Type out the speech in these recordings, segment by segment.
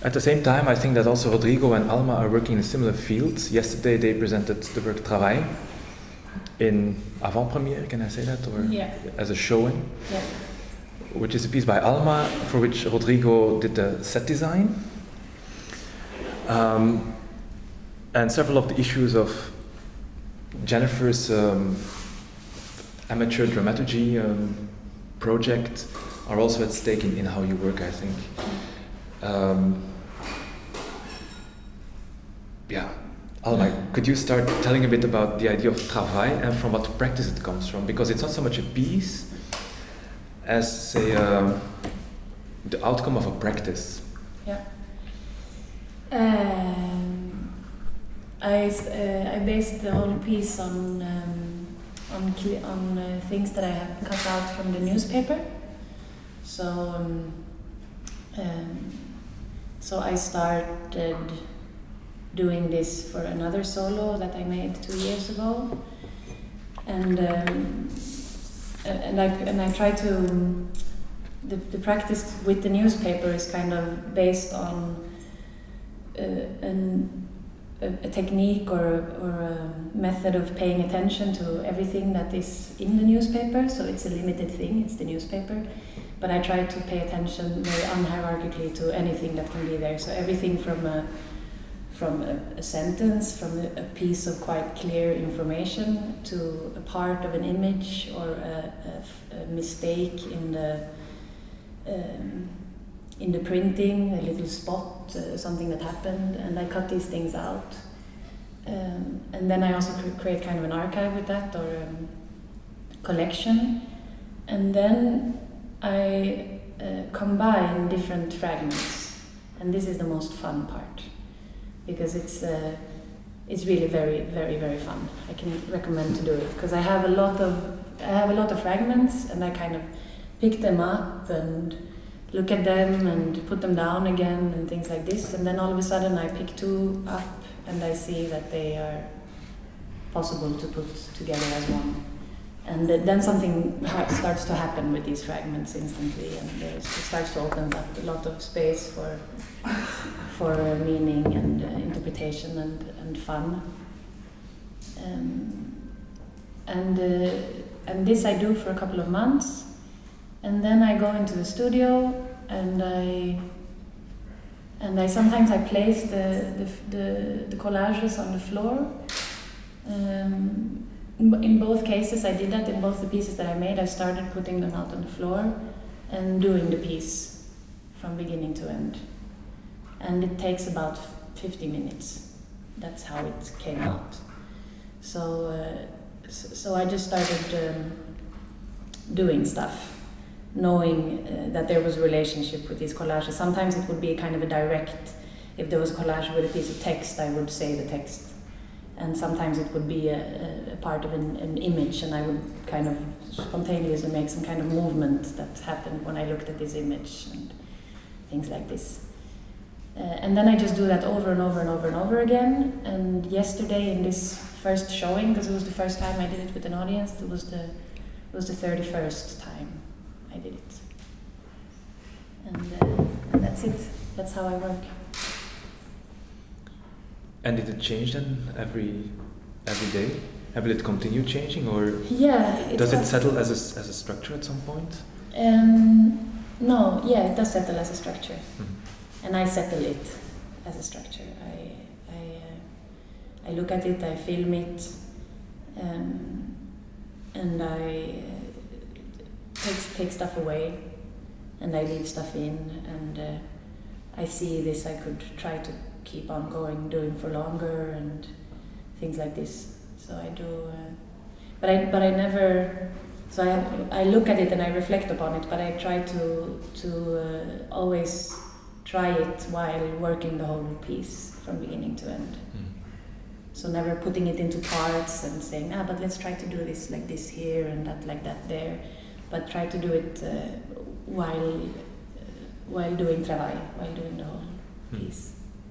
At the same time, I think that also Rodrigo and Alma are working in similar fields. Yesterday they presented the work Travail in avant-premiere, can I say that? Or as a showing, which is a piece by Alma for which Rodrigo did the set design. And several of the issues of Jennifer's amateur dramaturgy project are also at stake in how you work, I think. Alma, could you start telling a bit about the idea of travail and from what practice it comes from? Because it's not so much a piece as, say, the outcome of a practice. Yeah. I based the whole piece on things that I have cut out from the newspaper. So I started doing this for another solo that I made 2 years ago, and I try to the practice with the newspaper is kind of based on a technique or a method of paying attention to everything that is in the newspaper. So it's a limited thing, it's the newspaper, but I try to pay attention very unhierarchically to anything that can be there. So everything from a sentence, from a piece of quite clear information, to a part of an image or a mistake in the printing, a little spot, something that happened, and I cut these things out. And then I also create kind of an archive with that, or a collection. And then I combine different fragments, and this is the most fun part, because it's really very, very, very fun. I can recommend to do it because I have a lot of fragments, and I kind of pick them up and look at them and put them down again and things like this, and then all of a sudden I pick 2 up and I see that they are possible to put together as one. And then something starts to happen with these fragments instantly, and it starts to open up a lot of space for meaning and interpretation and fun. And this I do for a couple of months, and then I go into the studio and I sometimes place the collages on the floor. In both cases I did that. In both the pieces that I made, I started putting them out on the floor and doing the piece from beginning to end. And it takes about 50 minutes. That's how it came out. So I just started doing stuff, knowing that there was a relationship with these collages. Sometimes it would be kind of a direct, if there was a collage with a piece of text, I would say the text. And sometimes it would be a part of an image, and I would kind of spontaneously make some kind of movement that happened when I looked at this image and things like this. And then I just do that over and over and over and over again. And yesterday in this first showing, because it was the first time I did it with an audience, it was the 31st time I did it. And that's it. That's how I work. And did it change then every day? Will it continue changing, or does it settle as a structure at some point? No, it does settle as a structure, and I settle it as a structure. I look at it, I film it, and I take stuff away, and I leave stuff in, and I see this I could try to keep on doing for longer and things like this. So I do, but I never. So I look at it and I reflect upon it, but I try to always try it while working the whole piece from beginning to end. So never putting it into parts and saying, but let's try to do this like this here and that like that there, but try to do it while doing travail, while doing the whole piece.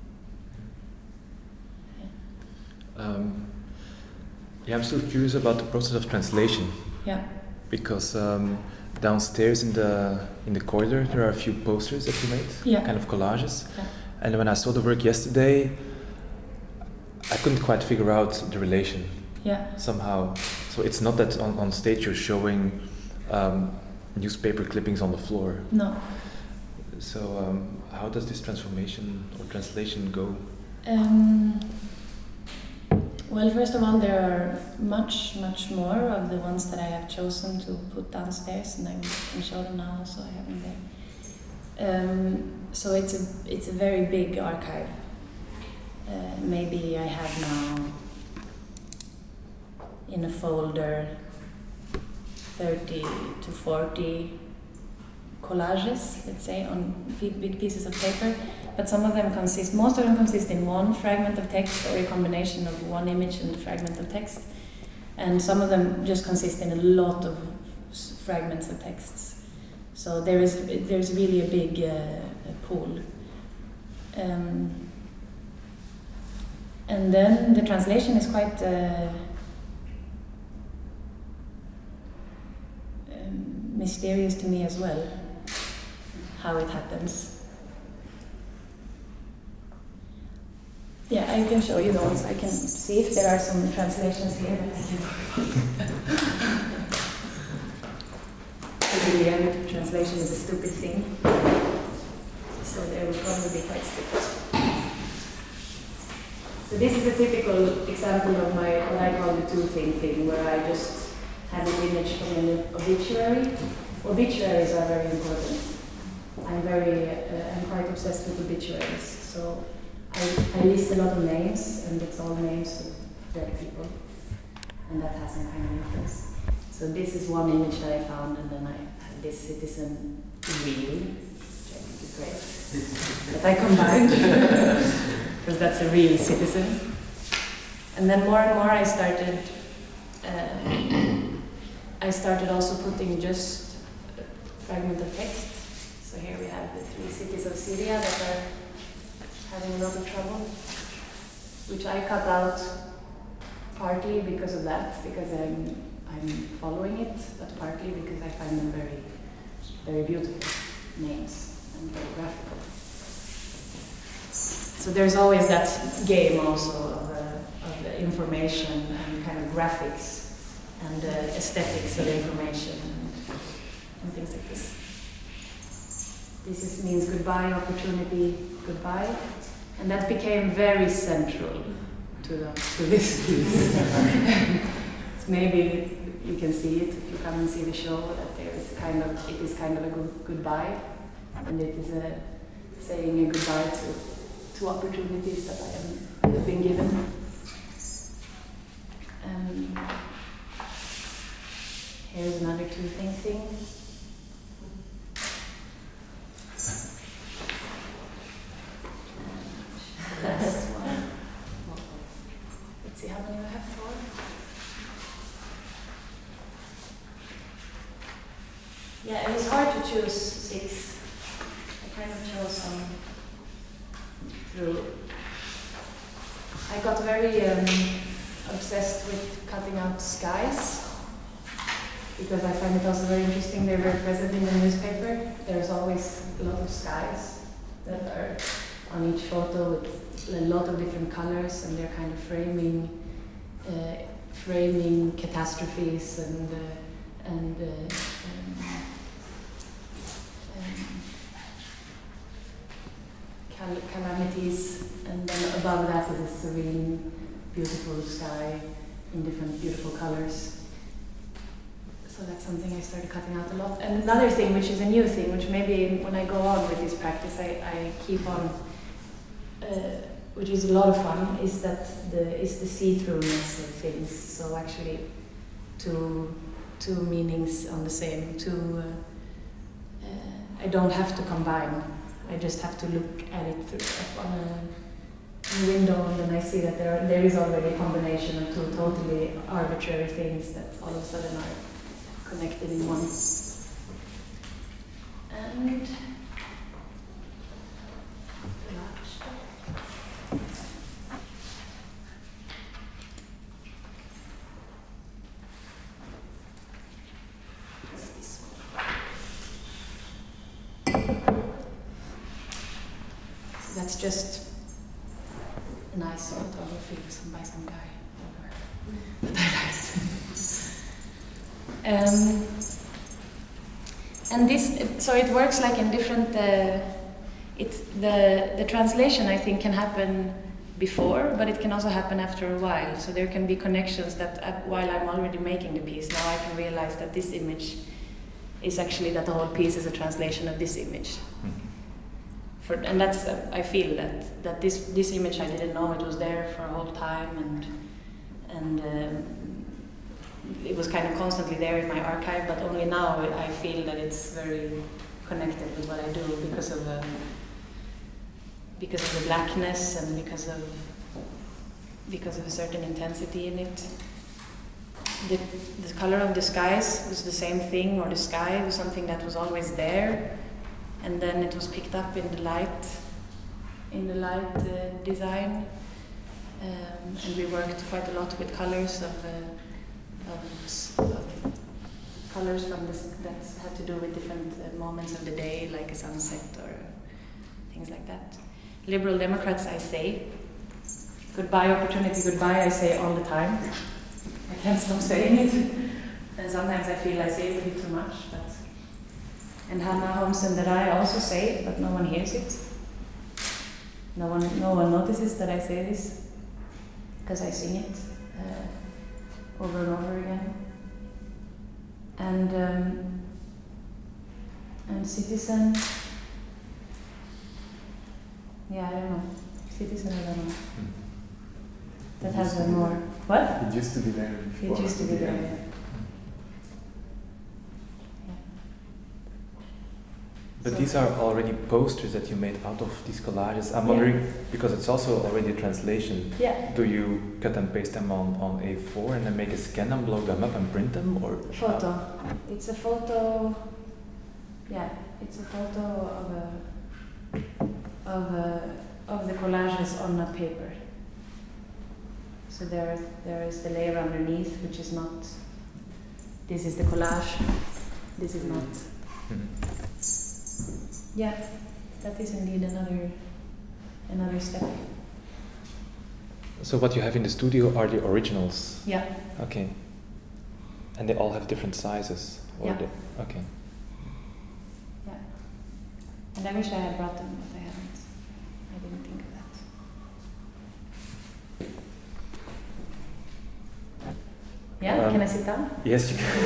I'm still curious about the process of translation. Yeah. Because downstairs in the corridor there are a few posters that you made, kind of collages. Yeah. And when I saw the work yesterday, I couldn't quite figure out the relation. Yeah. Somehow. So it's not that on stage you're showing newspaper clippings on the floor. No. So how does this transformation or translation go? Well, first of all, there are much more of the ones that I have chosen to put downstairs, and I can show them now. Also, I have them there. So it's a very big archive. Maybe I have now in a folder 30 to 40 collages, let's say, on big pieces of paper. But most of them consist in one fragment of text or a combination of one image and a fragment of text. And some of them just consist in a lot of fragments of texts. So there's really a big pool. And then the translation is quite mysterious to me as well, how it happens. Yeah, I can show you those. I can see if there are some translations here. Because in the end, translation is a stupid thing. So they will probably be quite stupid. So this is a typical example of what I call the two-thing thing, where I just have an image from an obituary. Obituaries are very important. I'm quite obsessed with obituaries. So I list a lot of names, and it's all names of dead people, and that has some kind of influence. So this is one image that I found, and then I have this citizen reel, which I think is great, that I combined, because that's a real citizen. And then more and more I started also putting just a fragment of text. So here we have the 3 cities of Syria that are having a lot of trouble, which I cut out partly because of that, because I'm following it, but partly because I find them very, very beautiful names and very graphical. So there's always that game also of the information and kind of graphics and aesthetics of information and things like this. This means goodbye, opportunity, goodbye. And that became very central to this piece. Maybe you can see it if you come and see the show, that it is kind of a goodbye, and it is saying a goodbye to opportunities that I have been given. Here's another two-thing thing. Last one. Let's see how many we have for. Yeah, it was hard to choose 6. I kind of chose some through. I got very obsessed with cutting out skies, because I find it also very interesting. They're very present in the newspaper. There's always a lot of skies that are on each photo with a lot of different colors, and they're kind of framing catastrophes and calamities, and then above that is a serene, beautiful sky in different beautiful colors. So that's something I started cutting out a lot. And another thing, which is a new thing, which maybe when I go on with this practice, I keep on, which is a lot of fun, is the see-throughness of things. So actually, two meanings on the same. I don't have to combine. I just have to look at it up on a window, and then I see that there is already a combination of 2 totally arbitrary things that all of a sudden are connected in one. And that's it's just a nice photography by some guy that I liked. And this, so it works like in different. The translation, I think, can happen before, but it can also happen after a while. So there can be connections that while I'm already making the piece, now I can realize that this image is actually that the whole piece is a translation of this image. And that's I feel that this image I didn't know it was there for a whole time, and it was kind of constantly there in my archive, but only now I feel that it's very connected with what I do because of the blackness and because of a certain intensity in it. The color of the skies was the same thing, or the sky was something that was always there, and then it was picked up in the light design, and we worked quite a lot with colors of colors from this that had to do with different moments of the day, like a sunset or things like that. Liberal Democrats, I say. Goodbye, opportunity, goodbye, I say all the time. I can't stop saying it. And sometimes I feel I say it a bit too much. And Hannah Holmsen that I also say it, but no one hears it. No one notices that I say this, because I sing it over and over again. And Citizen, yeah, I don't know. Citizen, I don't know. That has a more, what? It used to be there before. It used to be there, yeah. But these are already posters that you made out of these collages. I'm wondering, because it's also already a translation, do you cut and paste them on A4 and then make a scan and blow them up and print them? Or photo. It's a photo, it's a photo of the collages on a paper. So there is the layer underneath, which is not, this is the collage, this is not. Yeah, that is indeed another step. So what you have in the studio are the originals? Yeah. Okay. And they all have different sizes? Yeah. Okay. Yeah. And I wish I had brought them, but I haven't. I didn't think of that. Yeah, can I sit down? Yes, you can.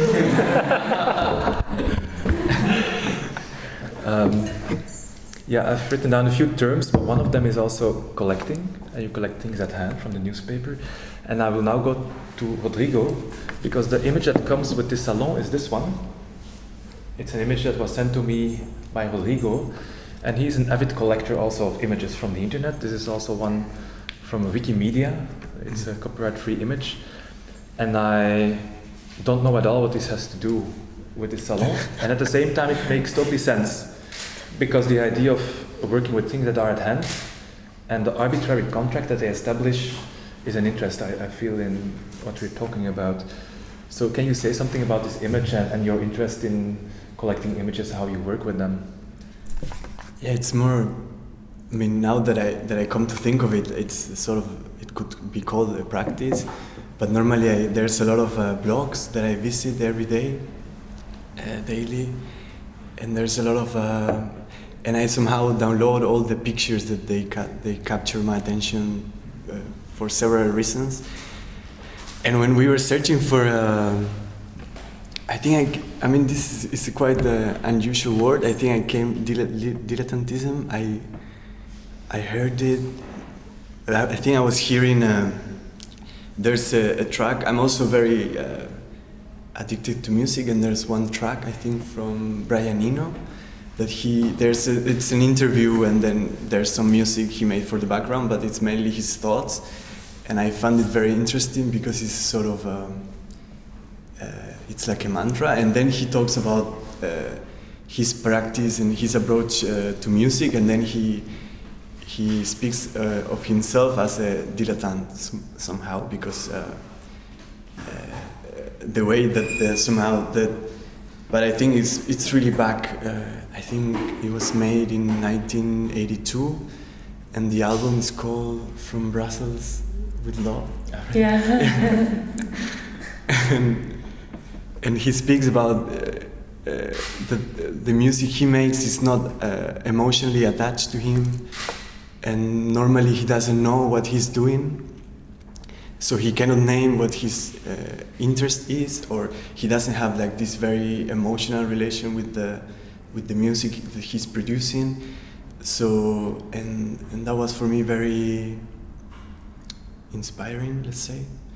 I've written down a few terms, but one of them is also collecting. You collect things at hand from the newspaper. And I will now go to Rodrigo, because the image that comes with this salon is this one. It's an image that was sent to me by Rodrigo, and he's an avid collector also of images from the internet. This is also one from Wikimedia. It's a copyright-free image. And I don't know at all what this has to do with this salon. And at the same time, it makes totally sense. Because the idea of working with things that are at hand and the arbitrary contract that they establish is an interest I feel in what we're talking about. So can you say something about this image and your interest in collecting images, how you work with them? Yeah, it's more, I mean, now that I come to think of it, it's sort of, it could be called a practice, but normally there's a lot of blogs that I visit every day, daily, and there's a lot of, and I somehow download all the pictures that they capture my attention for several reasons. And when we were searching for, I mean this is quite an unusual word. I think I came dilettantism. I heard it. I think I was hearing. There's a track. I'm also very addicted to music, and there's one track I think from Brian Eno that it's an interview, and then there's some music he made for the background, but it's mainly his thoughts, and I found it very interesting because it's sort of it's like a mantra, and then he talks about his practice and his approach to music, and then he speaks of himself as a dilettante somehow, because the way that somehow that, but I think it's really back. I think it was made in 1982, and the album is called From Brussels with Love. Yeah. and he speaks about the music he makes is not emotionally attached to him, and normally he doesn't know what he's doing, so he cannot name what his interest is, or he doesn't have like this very emotional relation with the music that he's producing. So and that was for me very inspiring, let's say.